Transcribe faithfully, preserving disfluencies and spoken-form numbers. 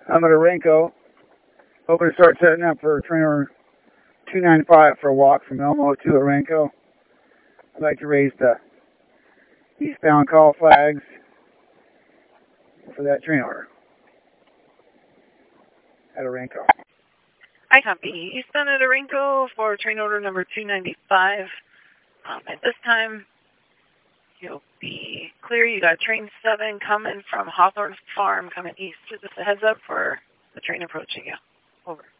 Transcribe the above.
I'm at Orenco. Hoping to start setting up for train order two ninety-five for a walk from Elmo to Orenco. I'd like to raise the eastbound call flags for that train order at Orenco. I copy. Eastbound at Orenco for train order number two ninety-five. Um, at this time, you'll be clear. You got train seven coming from Hawthorne Farm coming east. Just a heads up for the train approaching you. Over.